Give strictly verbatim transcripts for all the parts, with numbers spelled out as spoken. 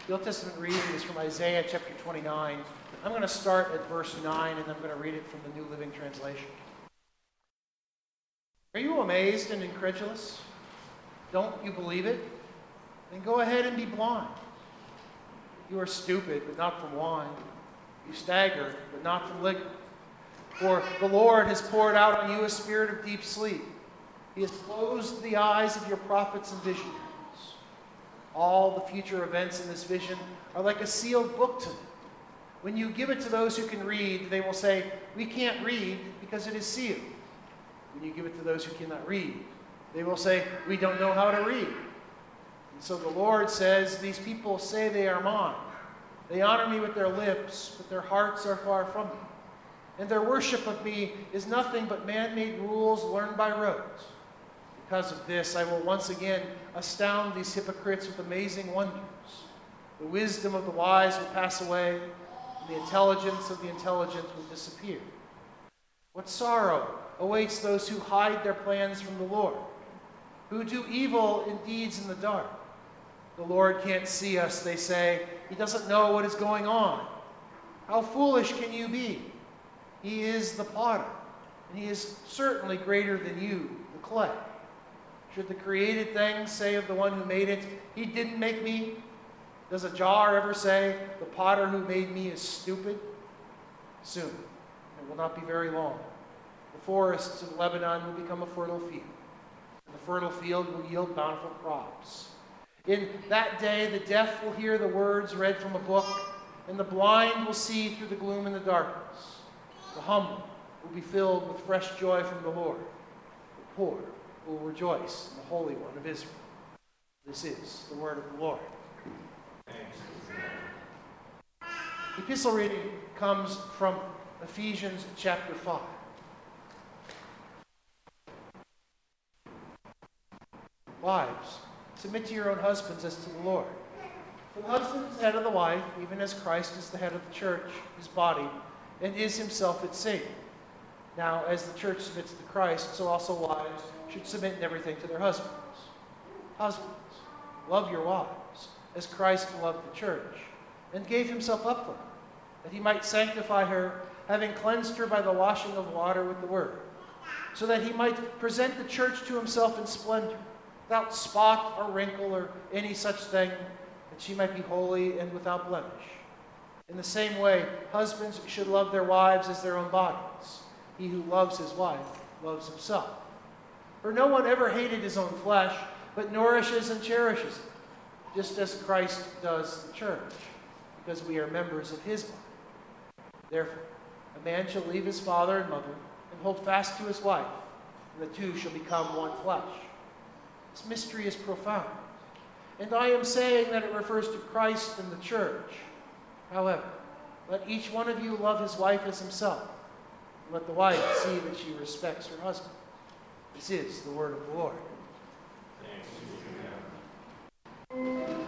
The Old Testament reading is from Isaiah chapter twenty-nine. I'm going to start at verse nine, and I'm going to read it from the New Living Translation. Are you amazed and incredulous? Don't you believe it? Then go ahead and be blind. You are stupid, but not from wine. You stagger, but not from liquor. For the Lord has poured out on you a spirit of deep sleep. He has closed the eyes of your prophets and visionaries. All the future events in this vision are like a sealed book to them. When you give it to those who can read, they will say, "We can't read because it is sealed." When you give it to those who cannot read, they will say, "We don't know how to read." And so the Lord says, "These people say they are mine. They honor me with their lips, but their hearts are far from me. And their worship of me is nothing but man-made rules learned by rote. Because of this, I will once again astound these hypocrites with amazing wonders. The wisdom of the wise will pass away, and the intelligence of the intelligent will disappear. What sorrow awaits those who hide their plans from the Lord, who do evil in deeds in the dark. The Lord can't see us, they say. He doesn't know what is going on. How foolish can you be? He is the potter, and he is certainly greater than you, the clay. Should the created thing say of the one who made it, "He didn't make me"? Does a jar ever say, "The potter who made me is stupid"? Soon, it will not be very long, the forests of Lebanon will become a fertile field, and the fertile field will yield bountiful crops. In that day, the deaf will hear the words read from a book, and the blind will see through the gloom and the darkness. The humble will be filled with fresh joy from the Lord. The poor will rejoice in the Holy One of Israel. This is the word of the Lord. The epistle reading comes from Ephesians chapter five. Wives, submit to your own husbands as to the Lord. For the husband is the head of the wife, even as Christ is the head of the church, his body, and is himself its Savior. Now, as the church submits to Christ, so also wives should submit in everything to their husbands. Husbands, love your wives, as Christ loved the church, and gave himself up for her, that he might sanctify her, having cleansed her by the washing of water with the word, so that he might present the church to himself in splendor, without spot or wrinkle or any such thing, that she might be holy and without blemish. In the same way, husbands should love their wives as their own bodies. He who loves his wife loves himself. For no one ever hated his own flesh, but nourishes and cherishes it, just as Christ does the church, because we are members of his body. Therefore, a man shall leave his father and mother and hold fast to his wife, and the two shall become one flesh. This mystery is profound, and I am saying that it refers to Christ and the church. However, let each one of you love his wife as himself, and let the wife see that she respects her husband. This is the word of the Lord. Thanks be to God.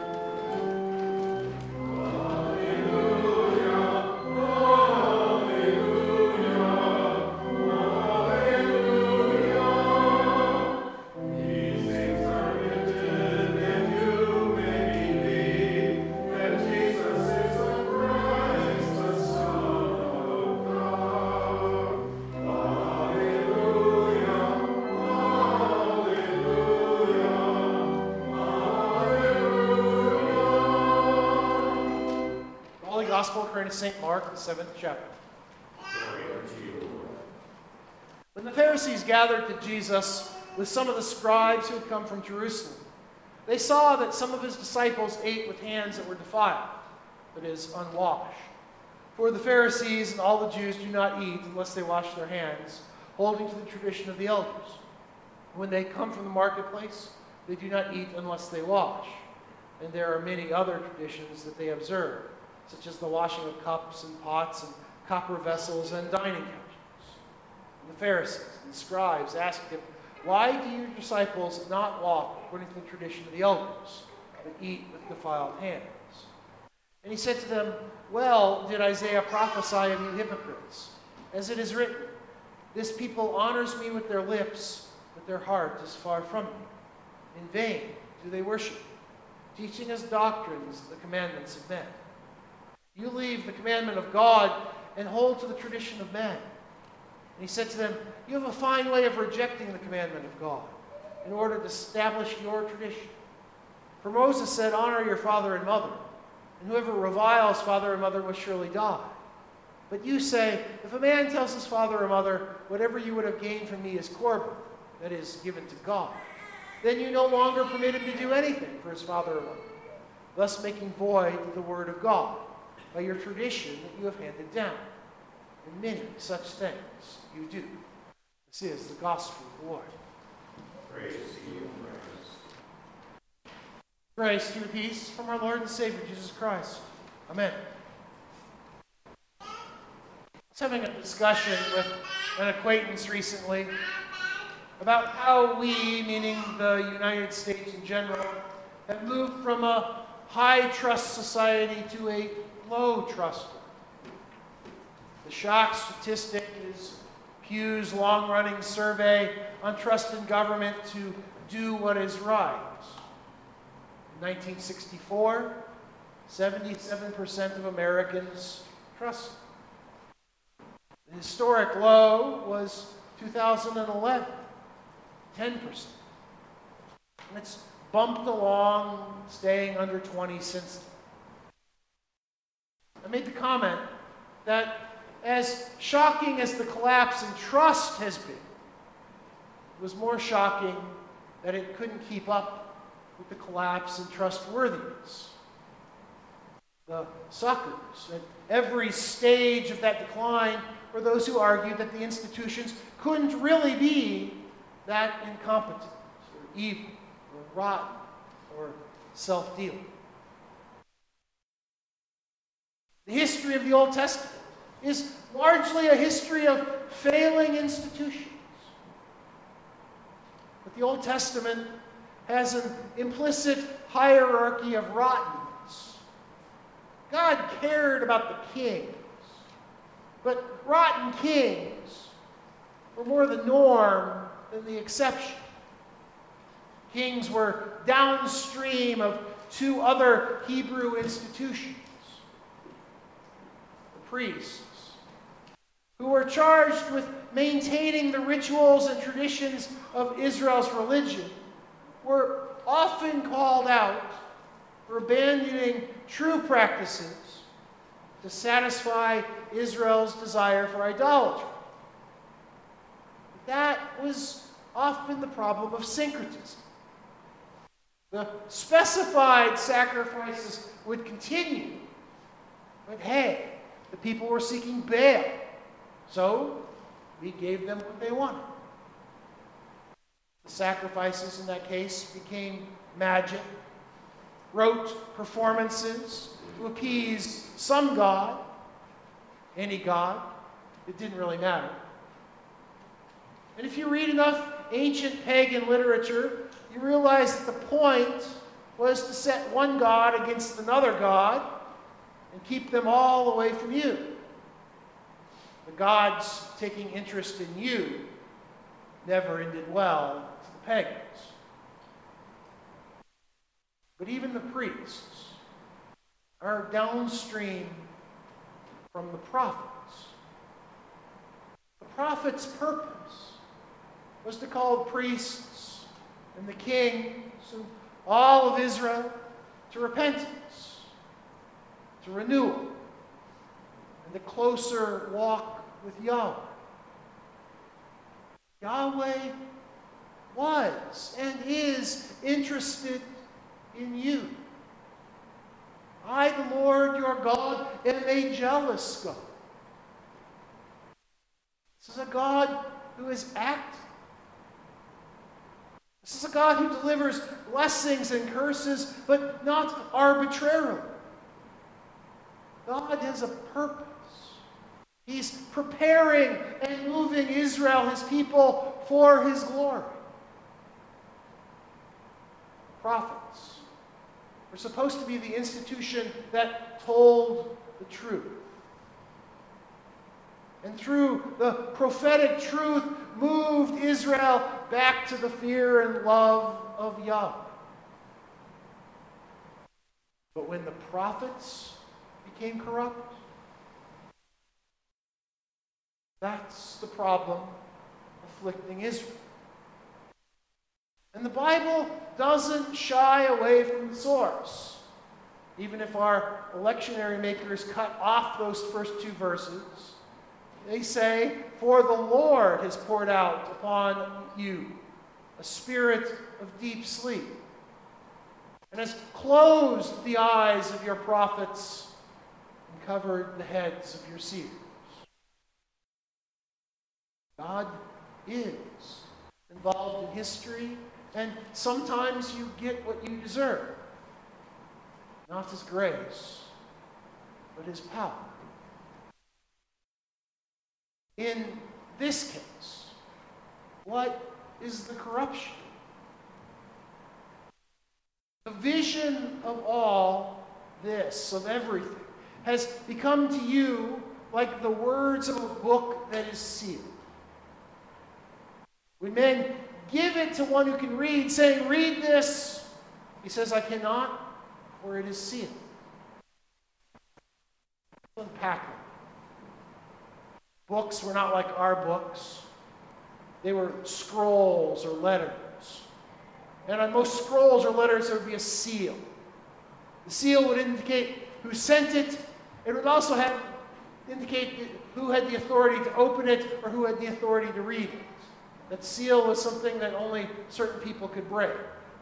Gospel according to Saint Mark, the seventh chapter. Glory to you, Lord. When the Pharisees gathered to Jesus with some of the scribes who had come from Jerusalem, they saw that some of his disciples ate with hands that were defiled, that is, unwashed. For the Pharisees and all the Jews do not eat unless they wash their hands, holding to the tradition of the elders. When they come from the marketplace, they do not eat unless they wash. And there are many other traditions that they observe, such as the washing of cups and pots and copper vessels and dining couches. And the Pharisees and the scribes asked him, "Why do your disciples not walk according to the tradition of the elders, but eat with defiled hands?" And he said to them, "Well did Isaiah prophesy of you hypocrites, as it is written, 'This people honors me with their lips, but their heart is far from me. In vain do they worship me, teaching as doctrines the commandments of men. You leave the commandment of God and hold to the tradition of men. And he said to them, you have a fine way of rejecting the commandment of God in order to establish your tradition. For Moses said, honor your father and mother, and whoever reviles father and mother will surely die. But you say, if a man tells his father or mother, whatever you would have gained from me is korban, that is, given to God, then you no longer permit him to do anything for his father or mother, thus making void the word of God by your tradition that you have handed down. And many such things you do. This is the gospel of the Lord. Praise to you, Christ. Grace to you, peace from our Lord and Savior, Jesus Christ. Amen. I was having a discussion with an acquaintance recently about how we, meaning the United States in general, have moved from a high-trust society to a low-trust one. The shock statistic is Pew's long-running survey on trust in government to do what is right. In nineteen sixty-four, seventy-seven percent of Americans trusted. The historic low was two thousand eleven, ten percent. And it's bumped along, staying under twenty since then. I made the comment that as shocking as the collapse in trust has been, it was more shocking that it couldn't keep up with the collapse in trustworthiness. The suckers at every stage of that decline were those who argued that the institutions couldn't really be that incompetent or evil or rotten or self-dealing. The history of the Old Testament is largely a history of failing institutions. But the Old Testament has an implicit hierarchy of rottenness. God cared about the kings, but rotten kings were more the norm than the exception. Kings were downstream of two other Hebrew institutions. The priests, who were charged with maintaining the rituals and traditions of Israel's religion, were often called out for abandoning true practices to satisfy Israel's desire for idolatry. That was often the problem of syncretism. The specified sacrifices would continue, but hey, the people were seeking Baal, so we gave them what they wanted. The sacrifices in that case became magic, rote performances to appease some god, any god. It didn't really matter. And if you read enough ancient pagan literature, you realize that the point was to set one god against another god and keep them all away from you. The gods taking interest in you never ended well to the pagans. But even the priests are downstream from the prophets. The prophets' purpose was to call the priests and the kings and all of Israel to repentance, to renewal, and a closer walk with Yahweh. Yahweh was and is interested in you. I, the Lord your God, am a jealous God. This is a God who is active. This is a God who delivers blessings and curses, but not arbitrarily. God has a purpose. He's preparing and moving Israel, his people, for his glory. Prophets were supposed to be the institution that told the truth. And through the prophetic truth, moved Israel back to the fear and love of Yahweh. But when the prophets became corrupt, that's the problem afflicting Israel. And the Bible doesn't shy away from the source. Even if our lectionary makers cut off those first two verses, they say, "For the Lord has poured out upon you a spirit of deep sleep, and has closed the eyes of your prophets and covered the heads of your seers." God is involved in history, and sometimes you get what you deserve. Not His grace, but His power. In this case, what is the corruption? The vision of all this, of everything, has become to you like the words of a book that is sealed. When men give it to one who can read, saying, "Read this," he says, "I cannot, for it is sealed." Unpack it. Books were not like our books. They were scrolls or letters. And on most scrolls or letters, there would be a seal. The seal would indicate who sent it. It would also have indicate who had the authority to open it or who had the authority to read it. That seal was something that only certain people could break.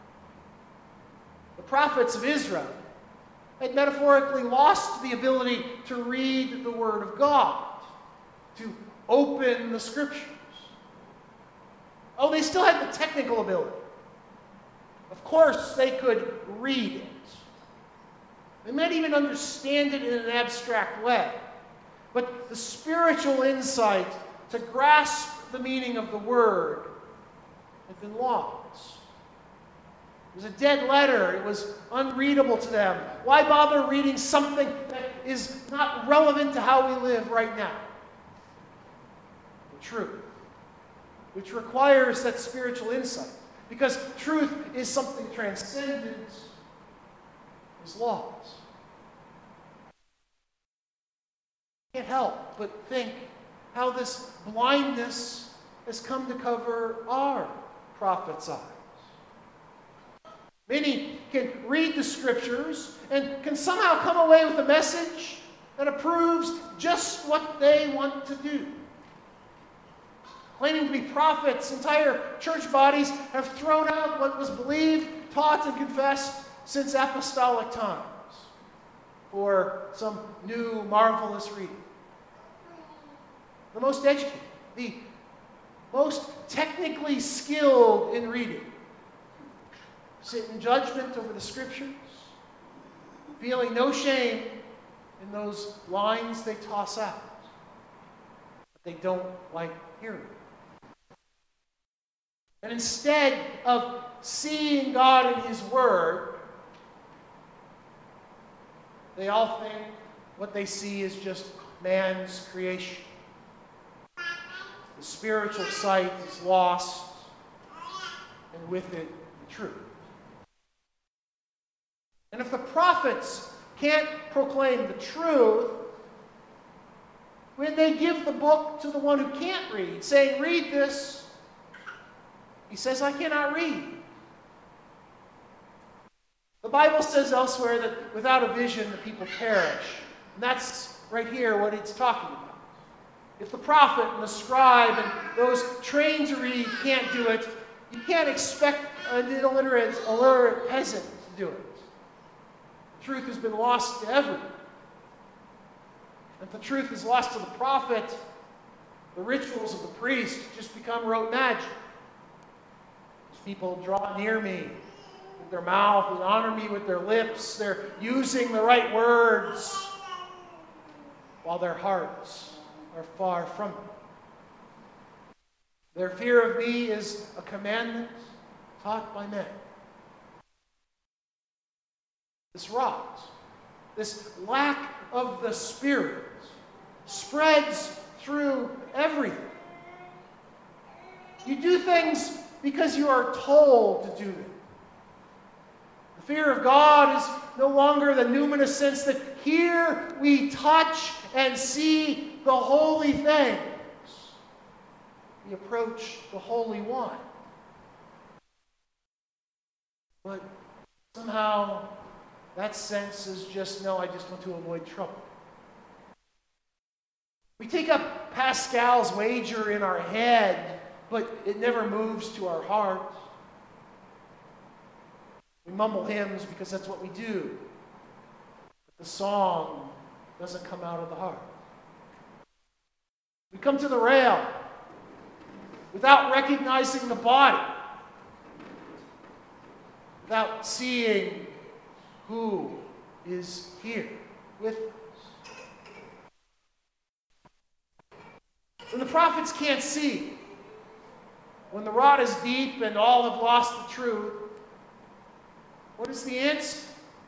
The prophets of Israel had metaphorically lost the ability to read the Word of God, to open the Scriptures. Oh, they still had the technical ability. Of course, they could read it. They might even understand it in an abstract way. But the spiritual insight to grasp the meaning of the Word had been lost. It was a dead letter. It was unreadable to them. Why bother reading something that is not relevant to how we live right now? The truth, which requires that spiritual insight. Because truth is something transcendent, is lost. I can't help but think how this blindness has come to cover our prophets' eyes. Many can read the Scriptures and can somehow come away with a message that approves just what they want to do. Claiming to be prophets, entire church bodies have thrown out what was believed, taught, and confessed since apostolic times for some new, marvelous reading. The most educated, the most technically skilled in reading, sit in judgment over the Scriptures, feeling no shame in those lines they toss out, but they don't like hearing. And instead of seeing God in His Word, they all think what they see is just man's creation. The spiritual sight is lost, and with it, the truth. And if the prophets can't proclaim the truth, when they give the book to the one who can't read, saying, "Read this," he says, "I cannot read." The Bible says elsewhere that without a vision, the people perish. And that's right here what it's talking about. If the prophet and the scribe and those trained to read can't do it, you can't expect an illiterate, illiterate peasant to do it. The truth has been lost to everyone. If the truth is lost to the prophet, the rituals of the priest just become rote magic. These people draw near me with their mouth and honor me with their lips. They're using the right words while their hearts are far from me. Their fear of me is a commandment taught by men. This rot, this lack of the Spirit, spreads through everything. You do things because you are told to do them. The Fear of God is no longer the numinous sense that here we touch and see the holy things. We approach the Holy One. But somehow that sense is just, no, I just want to avoid trouble. We take up Pascal's wager in our head, but it never moves to our heart. We mumble hymns because that's what we do. But the song doesn't come out of the heart. We come to the rail without recognizing the body, without seeing who is here with us. When the prophets can't see, when the rot is deep and all have lost the truth, what is the answer?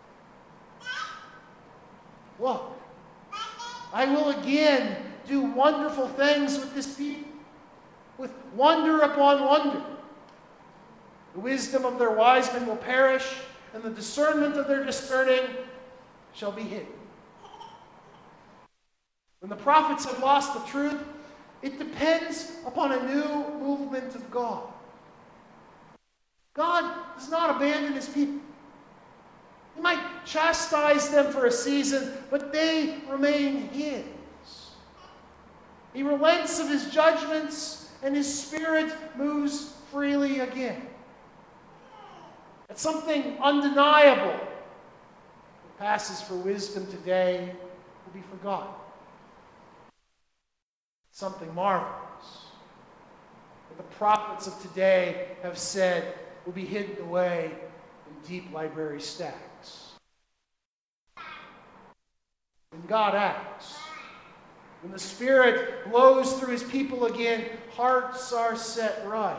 Look, I will again do wonderful things with this people, with wonder upon wonder. The wisdom of their wise men will perish, and the discernment of their discerning shall be hidden. When the prophets have lost the truth, it depends upon a new movement of God. God does not abandon his people. He might chastise them for a season, but they remain his. He relents of his judgments, and his Spirit moves freely again. It's something undeniable that passes for wisdom today will be forgotten. Something marvelous that the prophets of today have said will be hidden away in deep library stacks. When God acts, when the Spirit blows through his people again, hearts are set right.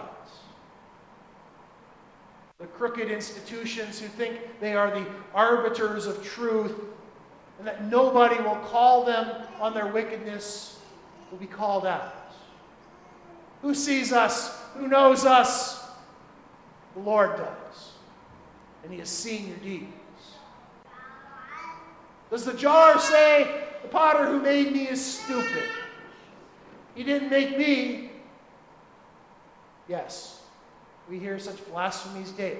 The crooked institutions who think they are the arbiters of truth and that nobody will call them on their wickedness will be called out. Who sees us? Who knows us? The Lord does. And he has seen your deeds. Does the jar say, the potter who made me is stupid? He didn't make me. Yes, we hear such blasphemies daily.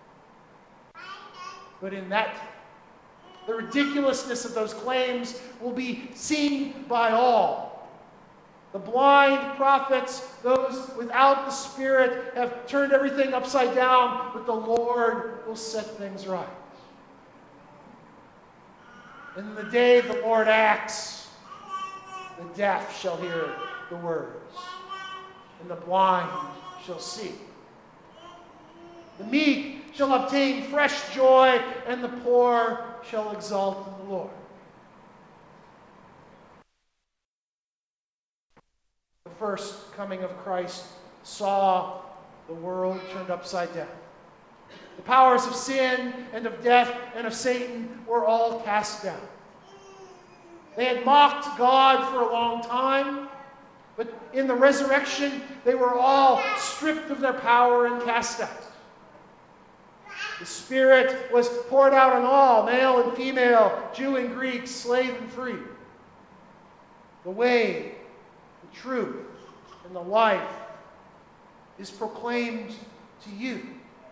But in that, the ridiculousness of those claims will be seen by all. The blind prophets, those without the Spirit, have turned everything upside down, but the Lord will set things right. And in the day the Lord acts, the deaf shall hear the words, and the blind shall see. The meek shall obtain fresh joy, and the poor shall exult in the Lord. The first coming of Christ saw the world turned upside down. The powers of sin and of death and of Satan were all cast down. They had mocked God for a long time, but in the resurrection, they were all stripped of their power and cast out. The Spirit was poured out on all, male and female, Jew and Greek, slave and free. The way, the truth, and the life is proclaimed to you.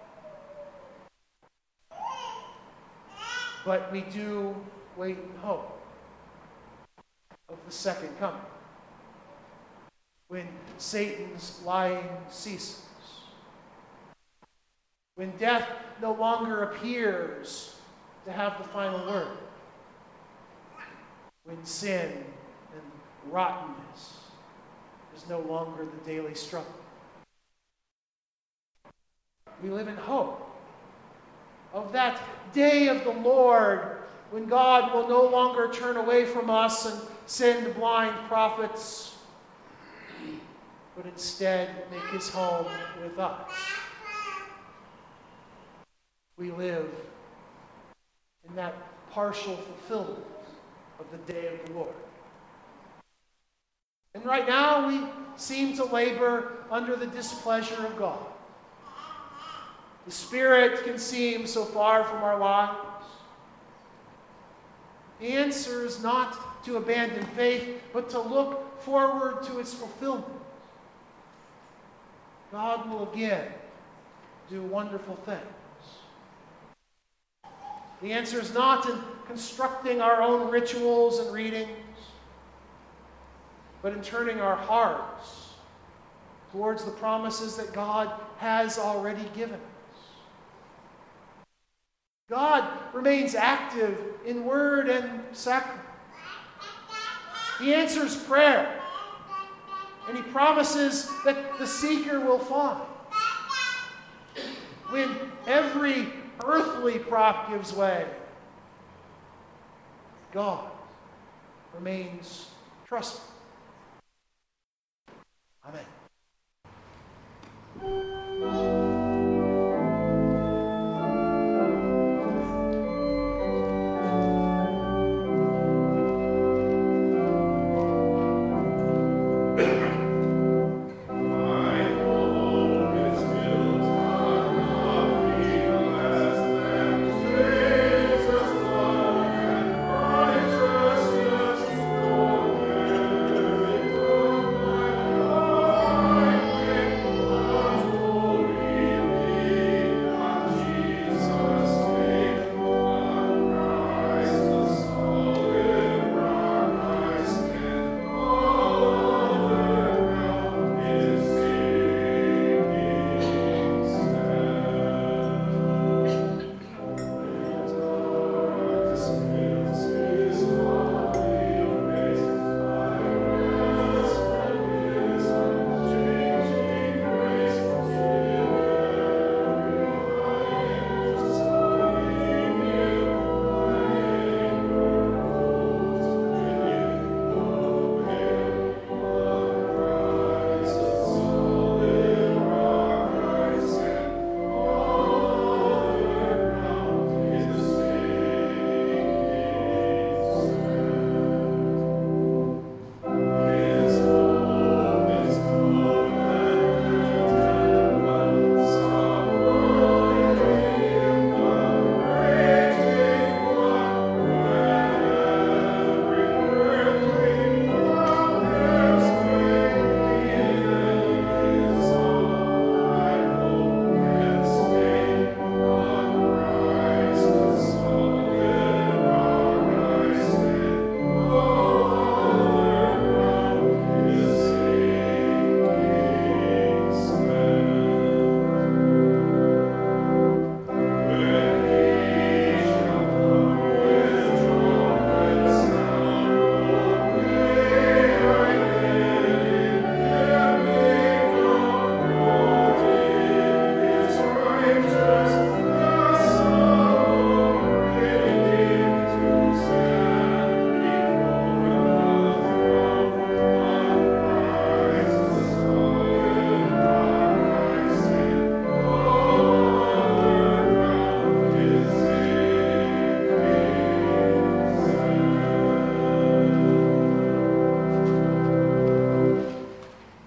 But we do wait and hope of the second coming, when Satan's lying ceases, when death no longer appears to have the final word, when sin and rottenness is no longer the daily struggle. We live in hope of that day of the Lord when God will no longer turn away from us and send blind prophets, but instead make his home with us. We live in that partial fulfillment of the day of the Lord. And right now we seem to labor under the displeasure of God. The Spirit can seem so far from our lives. The answer is not to abandon faith, but to look forward to its fulfillment. God will again do wonderful things. The answer is not in constructing our own rituals and readings, but in turning our hearts towards the promises that God has already given us. God remains active in word and sacrament. He answers prayer, and He promises that the seeker will find. When every earthly prop gives way, God remains trustworthy.